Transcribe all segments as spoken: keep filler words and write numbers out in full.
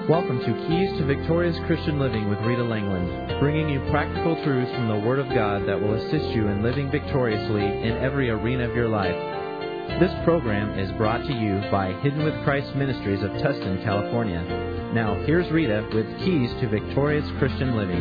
Welcome to Keys to Victorious Christian Living with Rita Langland, bringing you practical truths from the Word of God that will assist you in living victoriously in every arena of your life. This program is brought to you by Hidden with Christ Ministries of Tustin, California. Now, here's Rita with Keys to Victorious Christian Living.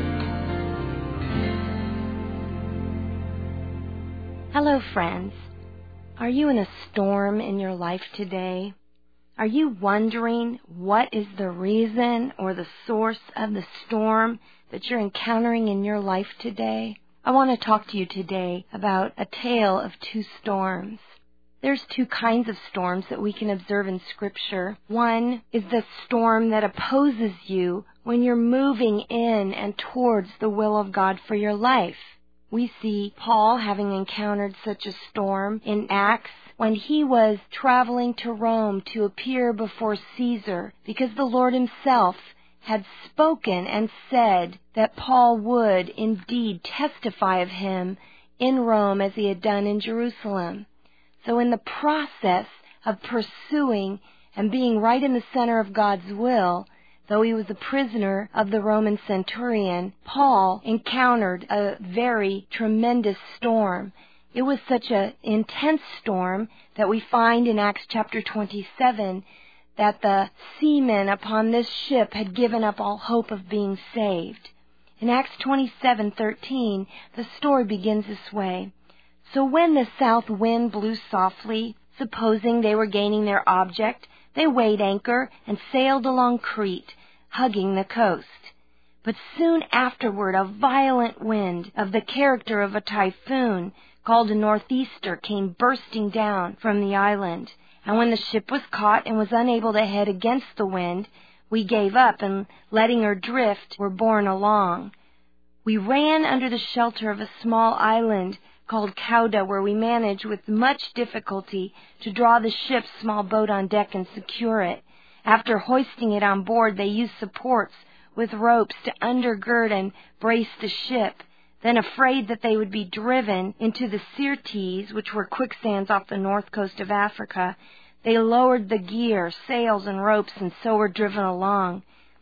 Hello, friends. Are you in a storm in your life today? Are you wondering what is the reason or the source of the storm that you're encountering in your life today? I want to talk to you today about a tale of two storms. There's two kinds of storms that we can observe in Scripture. One is the storm that opposes you when you're moving in and towards the will of God for your life. We see Paul having encountered such a storm in Acts when he was traveling to Rome to appear before Caesar, because the Lord himself had spoken and said that Paul would indeed testify of him in Rome as he had done in Jerusalem. So in the process of pursuing and being right in the center of God's will, though he was a prisoner of the Roman centurion, Paul encountered a very tremendous storm. It was such an intense storm that we find in Acts chapter twenty-seven that the seamen upon this ship had given up all hope of being saved. In Acts twenty-seven thirteen, the story begins this way. So when the south wind blew softly, supposing they were gaining their object, they weighed anchor and sailed along Crete, hugging the coast. But soon afterward, a violent wind of the character of a typhoon, called a northeaster, came bursting down from the island. And when the ship was caught and was unable to head against the wind, we gave up and, letting her drift, were borne along. We ran under the shelter of a small island called Cauda, where we managed with much difficulty to draw the ship's small boat on deck and secure it. After hoisting it on board, they used supports with ropes to undergird and brace the ship. Then, afraid that they would be driven into the Syrtes, which were quicksands off the north coast of Africa, they lowered the gear, sails, and ropes, and so were driven along.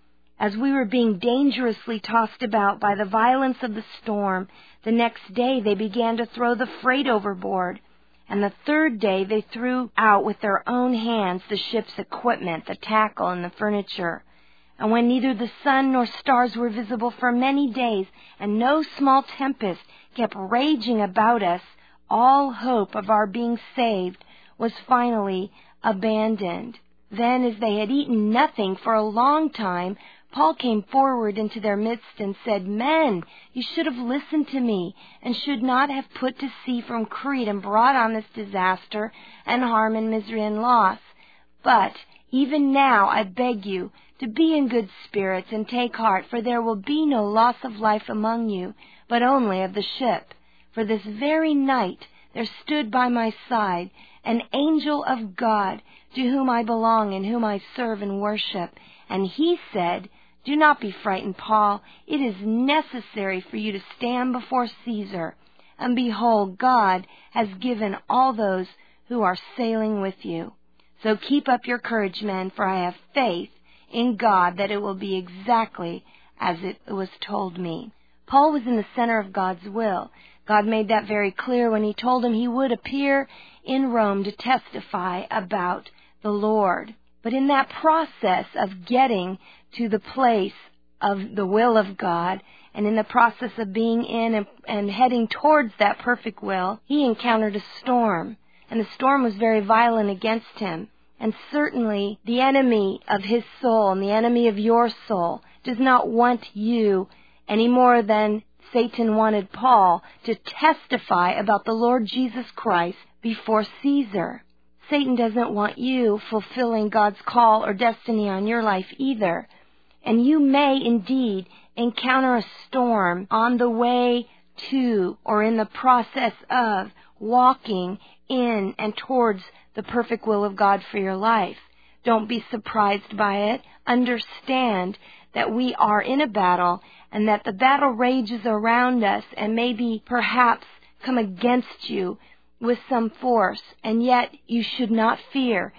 As we were being dangerously tossed about by the violence of the storm, the next day they began to throw the freight overboard, and the third day they threw out with their own hands the ship's equipment, the tackle, and the furniture. And when neither the sun nor stars were visible for many days, and no small tempest kept raging about us, all hope of our being saved was finally abandoned. Then, as they had eaten nothing for a long time, Paul came forward into their midst and said, Men, you should have listened to me, and should not have put to sea from Crete and brought on this disaster and harm and misery and loss. But even now I beg you to be in good spirits and take heart, for there will be no loss of life among you, but only of the ship. For this very night there stood by my side an angel of God, to whom I belong and whom I serve and worship. And he said, Do not be frightened, Paul. It is necessary for you to stand before Caesar. And behold, God has given all those who are sailing with you. So keep up your courage, men, for I have faith in God that it will be exactly as it was told me. Paul was in the center of God's will. God made that very clear when he told him he would appear in Rome to testify about the Lord. But in that process of getting to the place of the will of God, and in the process of being in and, and heading towards that perfect will, he encountered a storm. And the storm was very violent against him. And certainly the enemy of his soul and the enemy of your soul does not want you any more than Satan wanted Paul to testify about the Lord Jesus Christ before Caesar. Satan doesn't want you fulfilling God's call or destiny on your life either. And you may indeed encounter a storm on the way to or in the process of walking in and towards the perfect will of God for your life. Don't be surprised by it. Understand that we are in a battle and that the battle rages around us and maybe perhaps come against you with some force, and yet you should not fear,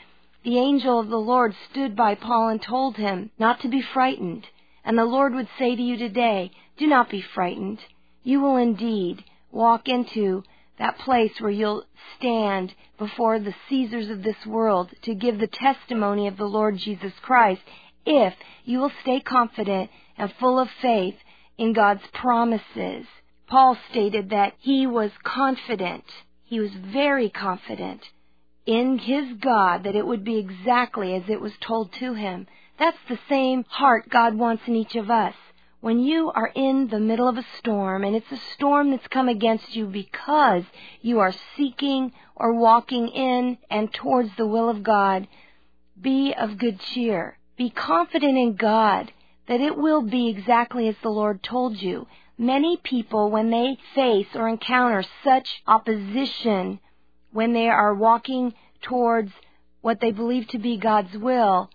the angel of the Lord stood by Paul and told him not to be frightened. And the Lord would say to you today, do not be frightened. You will indeed walk into that place where you'll stand before the Caesars of this world to give the testimony of the Lord Jesus Christ, if you will stay confident and full of faith in God's promises. Paul stated that he was confident, he was very confident in his God that it would be exactly as it was told to him. That's the same heart God wants in each of us. When you are in the middle of a storm, and it's a storm that's come against you because you are seeking or walking in and towards the will of God, be of good cheer. Be confident in God that it will be exactly as the Lord told you. Many people, when they face or encounter such opposition, when they are walking towards what they believe to be God's will,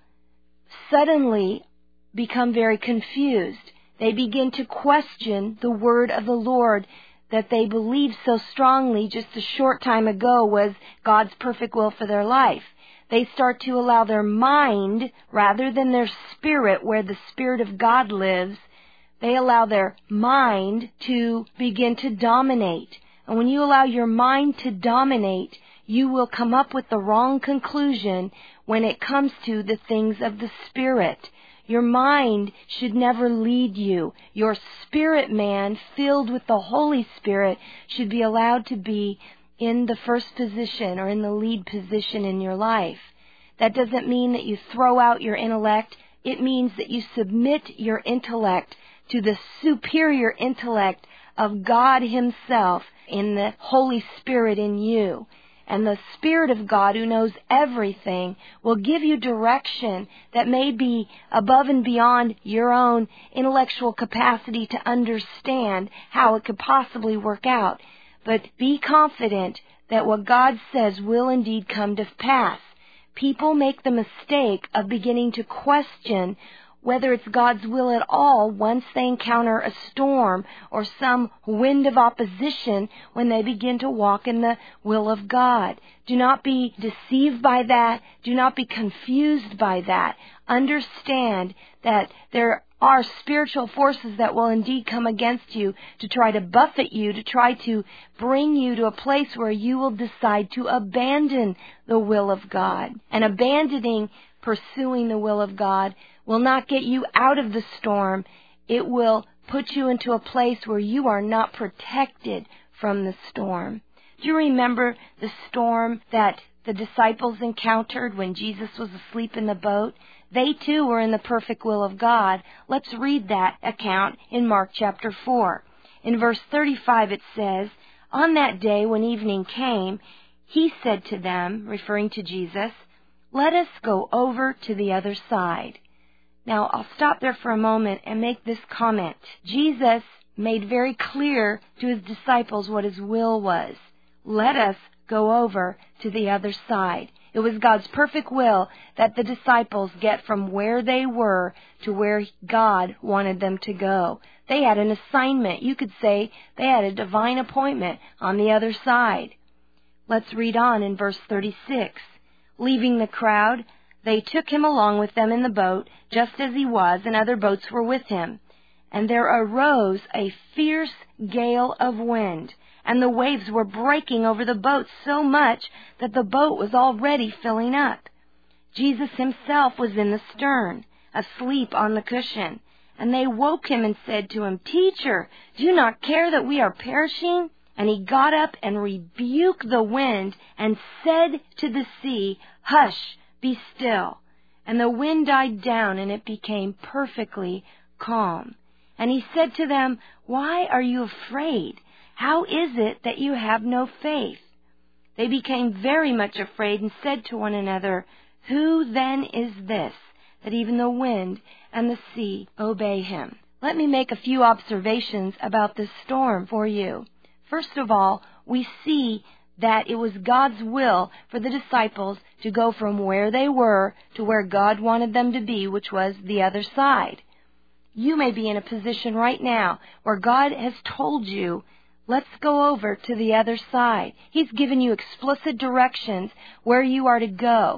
suddenly become very confused. They begin to question the word of the Lord that they believed so strongly just a short time ago was God's perfect will for their life. They start to allow their mind, rather than their spirit, where the Spirit of God lives, they allow their mind to begin to dominate. And when you allow your mind to dominate, you will come up with the wrong conclusion when it comes to the things of the Spirit. Your mind should never lead you. Your spirit man, filled with the Holy Spirit, should be allowed to be in the first position or in the lead position in your life. That doesn't mean that you throw out your intellect. It means that you submit your intellect to the superior intellect of God Himself in the Holy Spirit in you. And the Spirit of God, who knows everything, will give you direction that may be above and beyond your own intellectual capacity to understand how it could possibly work out. But be confident that what God says will indeed come to pass. People make the mistake of beginning to question whether it's God's will at all once they encounter a storm or some wind of opposition when they begin to walk in the will of God. Do not be deceived by that. Do not be confused by that. Understand that there are spiritual forces that will indeed come against you to try to buffet you, to try to bring you to a place where you will decide to abandon the will of God. And abandoning pursuing the will of God will not get you out of the storm. It will put you into a place where you are not protected from the storm. Do you remember the storm that the disciples encountered when Jesus was asleep in the boat? They too were in the perfect will of God. Let's read that account in Mark chapter four. In verse thirty-five it says, "On that day when evening came, He said to them," referring to Jesus, "Let us go over to the other side." Now, I'll stop there for a moment and make this comment. Jesus made very clear to His disciples what His will was. Let us go over to the other side. It was God's perfect will that the disciples get from where they were to where God wanted them to go. They had an assignment. You could say they had a divine appointment on the other side. Let's read on in verse thirty-six. Leaving the crowd, they took Him along with them in the boat, just as He was, and other boats were with Him. And there arose a fierce gale of wind, and the waves were breaking over the boat so much that the boat was already filling up. Jesus Himself was in the stern, asleep on the cushion. And they woke Him and said to Him, "Teacher, do you not care that we are perishing?" And He got up and rebuked the wind and said to the sea, "Hush, be still." And the wind died down, and it became perfectly calm. And He said to them, "Why are you afraid? How is it that you have no faith?" They became very much afraid and said to one another, "Who then is this, that even the wind and the sea obey Him?" Let me make a few observations about this storm for you. First of all, we see that it was God's will for the disciples to go from where they were to where God wanted them to be, which was the other side. You may be in a position right now where God has told you, let's go over to the other side. He's given you explicit directions where you are to go.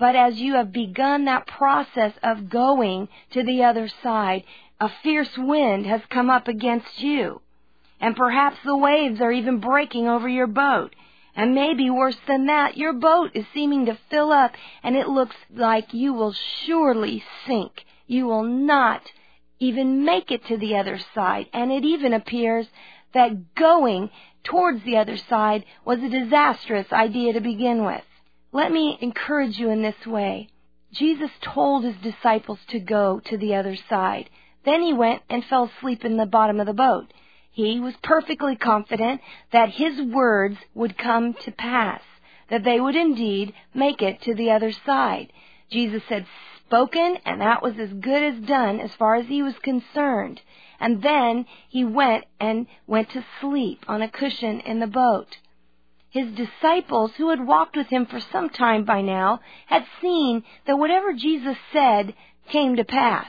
But as you have begun that process of going to the other side, a fierce wind has come up against you. And perhaps the waves are even breaking over your boat. And maybe worse than that, your boat is seeming to fill up and it looks like you will surely sink. You will not even make it to the other side. And it even appears that going towards the other side was a disastrous idea to begin with. Let me encourage you in this way. Jesus told his disciples to go to the other side. Then he went and fell asleep in the bottom of the boat. He was perfectly confident that his words would come to pass, that they would indeed make it to the other side. Jesus had spoken, and that was as good as done as far as he was concerned. And then he went and went to sleep on a cushion in the boat. His disciples, who had walked with him for some time by now, had seen that whatever Jesus said came to pass.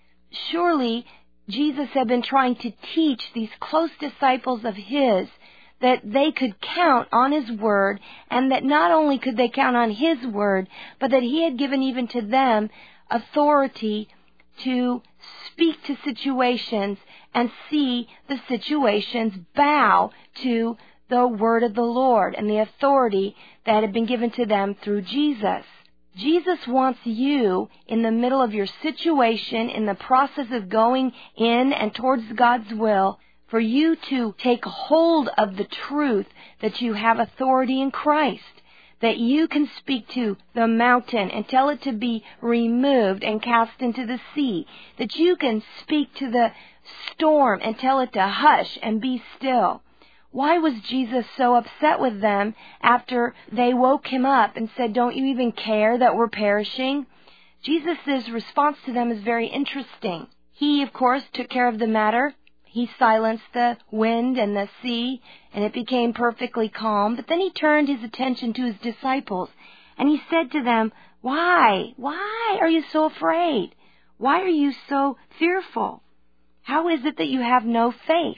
Surely Jesus had been trying to teach these close disciples of his that they could count on his word, and that not only could they count on his word, but that he had given even to them authority to speak to situations and see the situations bow to the word of the Lord and the authority that had been given to them through Jesus. Jesus wants you in the middle of your situation, in the process of going in and towards God's will, for you to take hold of the truth that you have authority in Christ, that you can speak to the mountain and tell it to be removed and cast into the sea, that you can speak to the storm and tell it to hush and be still. Why was Jesus so upset with them after they woke him up and said, "Don't you even care that we're perishing?" Jesus' response to them is very interesting. He, of course, took care of the matter. He silenced the wind and the sea, and it became perfectly calm. But then he turned his attention to his disciples, and he said to them, Why? Why are you so afraid? Why are you so fearful? How is it that you have no faith?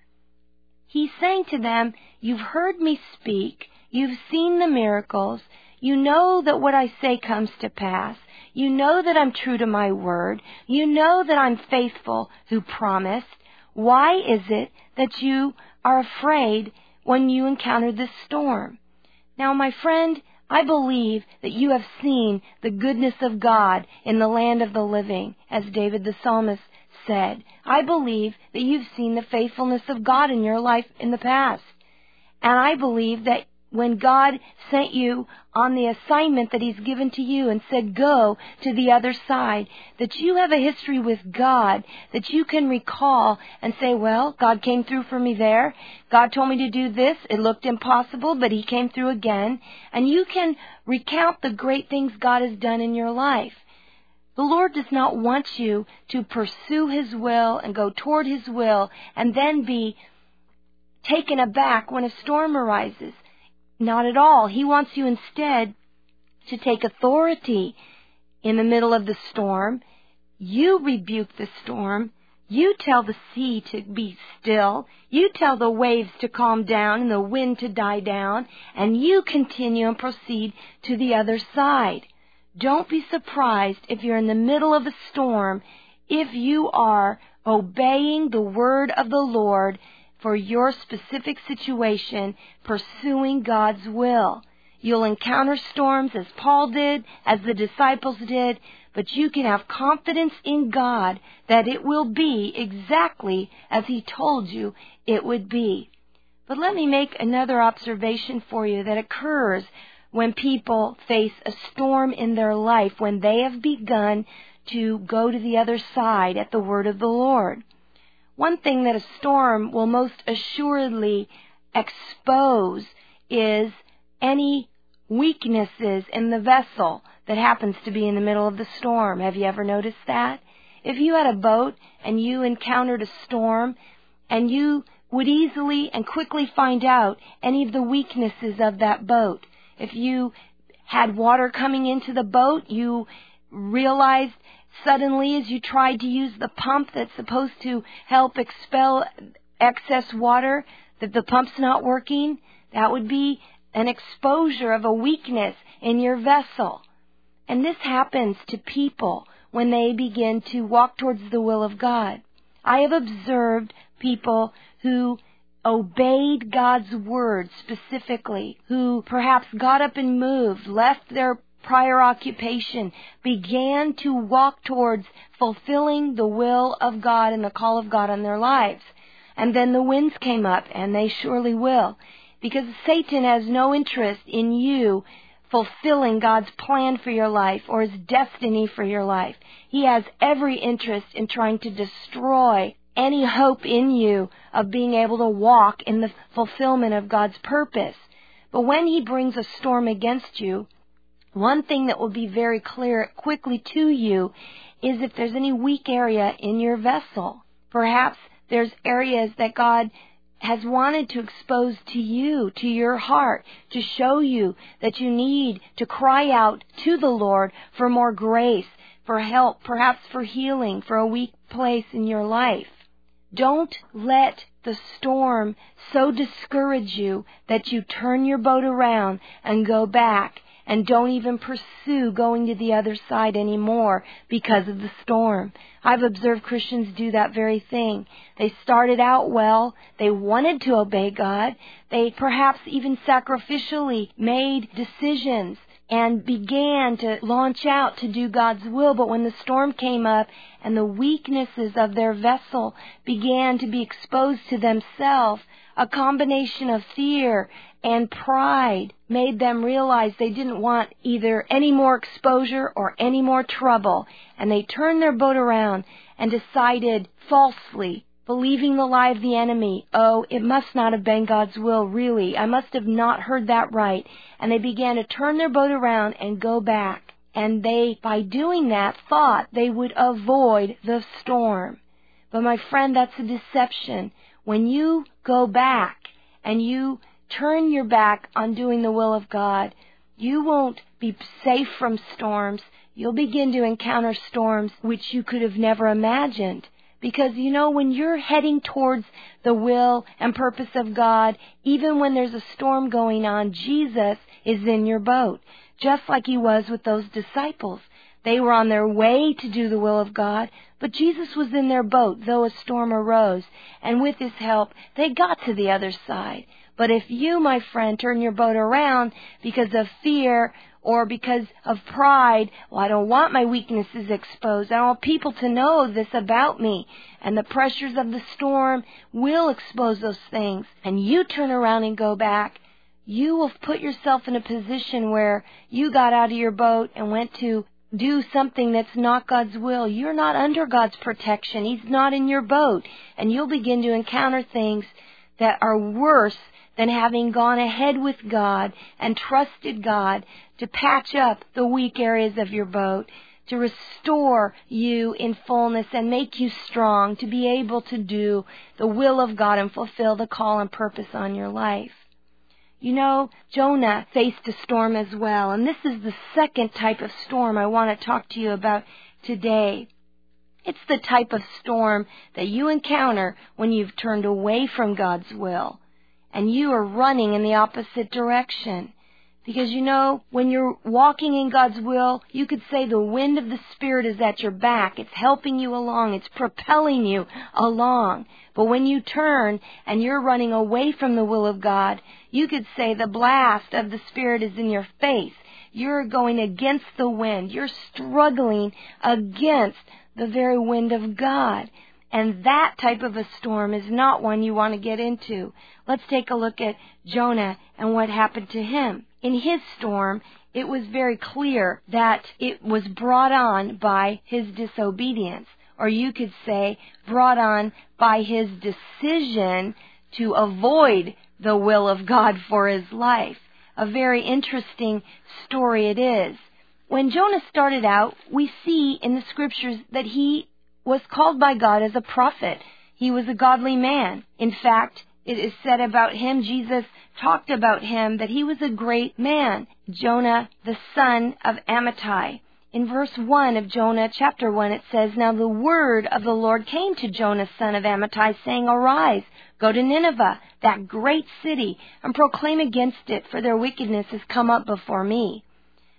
He's saying to them, you've heard me speak, you've seen the miracles, you know that what I say comes to pass, you know that I'm true to my word, you know that I'm faithful who promised. Why is it that you are afraid when you encounter this storm? Now, my friend, I believe that you have seen the goodness of God in the land of the living, as David the psalmist said. I believe that you've seen the faithfulness of God in your life in the past. And I believe that when God sent you on the assignment that he's given to you and said, go to the other side, that you have a history with God that you can recall and say, well, God came through for me there. God told me to do this. It looked impossible, but he came through again. And you can recount the great things God has done in your life. The Lord does not want you to pursue his will and go toward his will and then be taken aback when a storm arises. Not at all. He wants you instead to take authority in the middle of the storm. You rebuke the storm. You tell the sea to be still. You tell the waves to calm down and the wind to die down. And you continue and proceed to the other side. Don't be surprised if you're in the middle of a storm if you are obeying the word of the Lord for your specific situation, pursuing God's will. You'll encounter storms as Paul did, as the disciples did, but you can have confidence in God that it will be exactly as he told you it would be. But let me make another observation for you that occurs when people face a storm in their life, when they have begun to go to the other side at the word of the Lord. One thing that a storm will most assuredly expose is any weaknesses in the vessel that happens to be in the middle of the storm. Have you ever noticed that? If you had a boat and you encountered a storm, and you would easily and quickly find out any of the weaknesses of that boat. If you had water coming into the boat, you realized suddenly as you tried to use the pump that's supposed to help expel excess water, that the pump's not working. That would be an exposure of a weakness in your vessel. And this happens to people when they begin to walk towards the will of God. I have observed people who obeyed God's word specifically, who perhaps got up and moved, left their prior occupation, began to walk towards fulfilling the will of God and the call of God on their lives. And then the winds came up, and they surely will. Because Satan has no interest in you fulfilling God's plan for your life or His destiny for your life. He has every interest in trying to destroy any hope in you of being able to walk in the fulfillment of God's purpose. But when he brings a storm against you, one thing that will be very clear quickly to you is if there's any weak area in your vessel. Perhaps there's areas that God has wanted to expose to you, to your heart, to show you that you need to cry out to the Lord for more grace, for help, perhaps for healing, for a weak place in your life. Don't let the storm so discourage you that you turn your boat around and go back and don't even pursue going to the other side anymore because of the storm. I've observed Christians do that very thing. They started out well. They wanted to obey God. They perhaps even sacrificially made decisions and began to launch out to do God's will. But when the storm came up and the weaknesses of their vessel began to be exposed to themselves, a combination of fear and pride made them realize they didn't want either any more exposure or any more trouble. And they turned their boat around and decided falsely, believing the lie of the enemy, oh, it must not have been God's will, really. I must have not heard that right. And they began to turn their boat around and go back. And they, by doing that, thought they would avoid the storm. But my friend, that's a deception. When you go back and you turn your back on doing the will of God, you won't be safe from storms. You'll begin to encounter storms which you could have never imagined. Because, you know, when you're heading towards the will and purpose of God, even when there's a storm going on, Jesus is in your boat, just like He was with those disciples. They were on their way to do the will of God, but Jesus was in their boat, though a storm arose. And with His help, they got to the other side. But if you, my friend, turn your boat around because of fear or because of pride, well, I don't want my weaknesses exposed. I don't want people to know this about me. And the pressures of the storm will expose those things. And you turn around and go back, you will put yourself in a position where you got out of your boat and went to do something that's not God's will. You're not under God's protection. He's not in your boat. And you'll begin to encounter things that are worse than having gone ahead with God and trusted God to patch up the weak areas of your boat, to restore you in fullness and make you strong to be able to do the will of God and fulfill the call and purpose on your life. You know, Jonah faced a storm as well, and this is the second type of storm I want to talk to you about today. It's the type of storm that you encounter when you've turned away from God's will and you are running in the opposite direction. Because, you know, when you're walking in God's will, you could say the wind of the Spirit is at your back. It's helping you along. It's propelling you along. But when you turn and you're running away from the will of God, you could say the blast of the Spirit is in your face. You're going against the wind. You're struggling against the very wind of God. And that type of a storm is not one you want to get into. Let's take a look at Jonah and what happened to him. In his storm, it was very clear that it was brought on by his disobedience. Or you could say brought on by his decision to avoid the will of God for his life. A very interesting story it is. When Jonah started out, we see in the scriptures that he was called by God as a prophet. He was a godly man. In fact, it is said about him, Jesus talked about him, that he was a great man. Jonah, the son of Amittai. In verse one of Jonah chapter one, it says, Now the word of the Lord came to Jonah, son of Amittai, saying, Arise, go to Nineveh, that great city, and proclaim against it, for their wickedness has come up before me.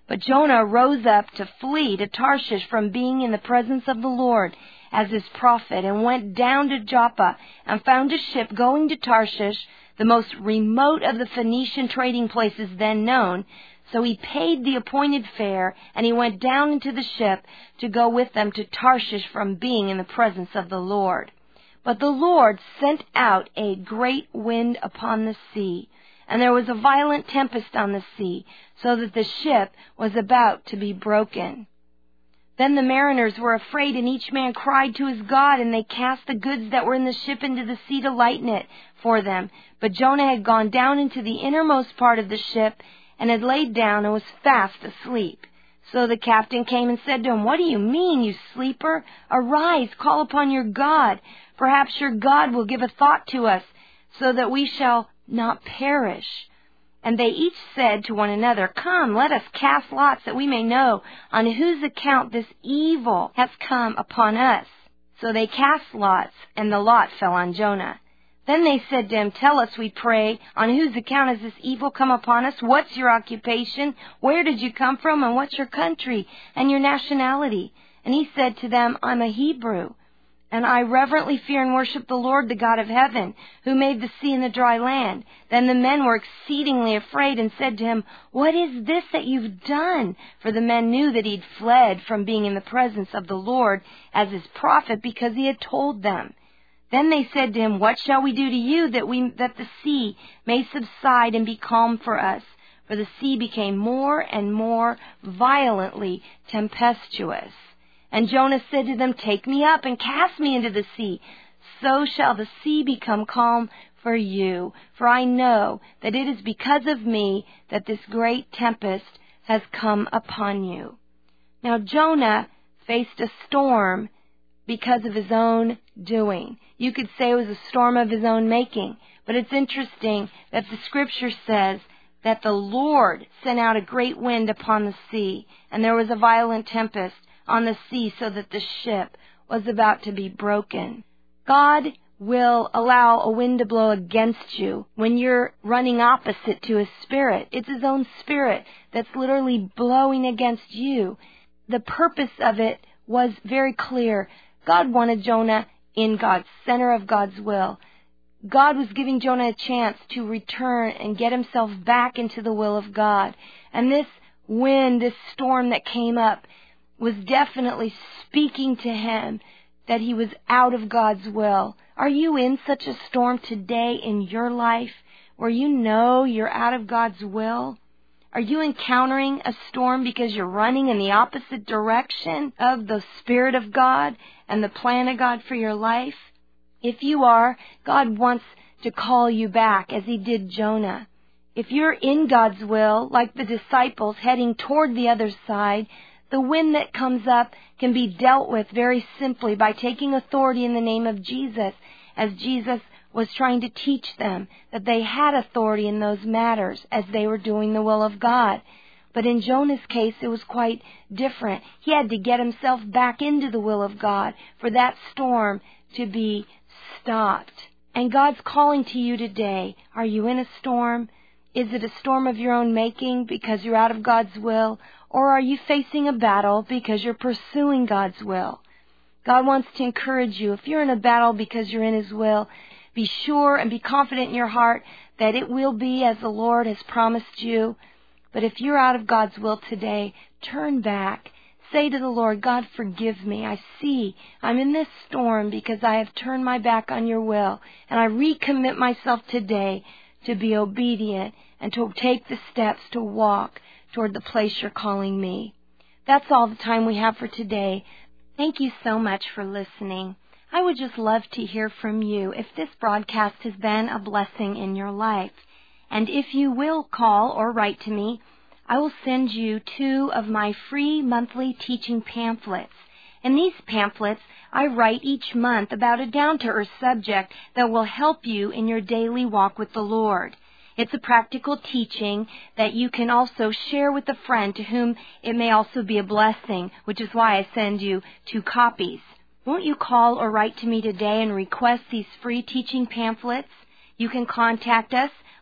But Jonah rose up to flee to Tarshish from being in the presence of the Lord as his prophet, and went down to Joppa and found a ship going to Tarshish, the most remote of the Phoenician trading places then known. So he paid the appointed fare, and he went down into the ship to go with them to Tarshish from being in the presence of the Lord. But the Lord sent out a great wind upon the sea, and there was a violent tempest on the sea, so that the ship was about to be broken. Then the mariners were afraid, and each man cried to his God, and they cast the goods that were in the ship into the sea to lighten it for them. But Jonah had gone down into the innermost part of the ship, and had laid down and was fast asleep. So the captain came and said to him, "What do you mean, you sleeper? Arise, call upon your God. Perhaps your God will give a thought to us, so that we shall not perish." And they each said to one another, "Come, let us cast lots, that we may know on whose account this evil has come upon us." So they cast lots, and the lot fell on Jonah. Then they said to him, "Tell us, we pray, on whose account has this evil come upon us? What's your occupation? Where did you come from? And what's your country and your nationality?" And he said to them, "I'm a Hebrew, and I reverently fear and worship the Lord, the God of heaven, who made the sea and the dry land." Then the men were exceedingly afraid and said to him, "What is this that you've done?" For the men knew that he'd fled from being in the presence of the Lord as his prophet, because he had told them. Then they said to him, "What shall we do to you that we that the sea may subside and be calm for us?" For the sea became more and more violently tempestuous. And Jonah said to them, "Take me up and cast me into the sea. So shall the sea become calm for you. For I know that it is because of me that this great tempest has come upon you." Now Jonah faced a storm because of his own doing. You could say it was a storm of his own making. But it's interesting that the scripture says that the Lord sent out a great wind upon the sea, and there was a violent tempest on the sea, so that the ship was about to be broken. God will allow a wind to blow against you when you're running opposite to His Spirit. It's His own Spirit that's literally blowing against you. The purpose of it was very clear. God wanted Jonah in God's center of God's will. God was giving Jonah a chance to return and get himself back into the will of God. And this wind, this storm that came up, was definitely speaking to him that he was out of God's will. Are you in such a storm today in your life where you know you're out of God's will? Are you encountering a storm because you're running in the opposite direction of the Spirit of God and the plan of God for your life? If you are, God wants to call you back as He did Jonah. If you're in God's will, like the disciples heading toward the other side, the wind that comes up can be dealt with very simply by taking authority in the name of Jesus, as Jesus was trying to teach them that they had authority in those matters as they were doing the will of God. But in Jonah's case, it was quite different. He had to get himself back into the will of God for that storm to be stopped. And God's calling to you today. Are you in a storm? Is it a storm of your own making because you're out of God's will? Or are you facing a battle because you're pursuing God's will? God wants to encourage you. If you're in a battle because you're in His will, be sure and be confident in your heart that it will be as the Lord has promised you. But if you're out of God's will today, turn back. Say to the Lord, "God, forgive me. I see I'm in this storm because I have turned my back on your will. And I recommit myself today to be obedient and to take the steps to walk toward the place you're calling me." That's all the time we have for today. Thank you so much for listening. I would just love to hear from you if this broadcast has been a blessing in your life. And if you will call or write to me, I will send you two of my free monthly teaching pamphlets. In these pamphlets, I write each month about a down-to-earth subject that will help you in your daily walk with the Lord. It's a practical teaching that you can also share with a friend to whom it may also be a blessing, which is why I send you two copies. Won't you call or write to me today and request these free teaching pamphlets? You can contact us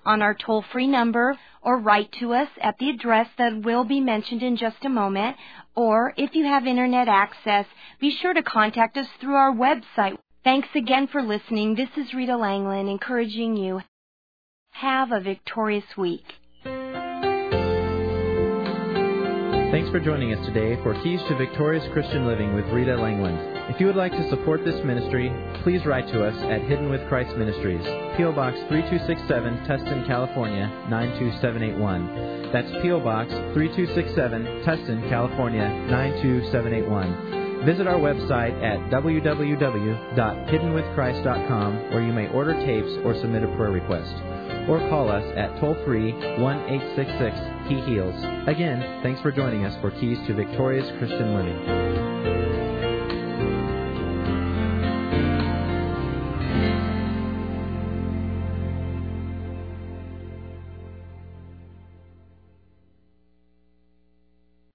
on our toll-free number or write to us at the address that will be mentioned in just a moment. Or if you have internet access, be sure to contact us through our website. Thanks again for listening. This is Rita Langland encouraging you. Have a victorious week. Thanks for joining us today for Keys to Victorious Christian Living with Rita Langland. If you would like to support this ministry, please write to us at Hidden with Christ Ministries, P O. Box three two six seven, Tustin, California, nine two seven eight one. That's P O. Box three two six seven, Tustin, California, nine two seven eight one. Visit our website at w w w dot hidden with christ dot com, where you may order tapes or submit a prayer request. Or call us at toll-free one eight six six He Heals. Again, thanks for joining us for Keys to Victorious Christian Living.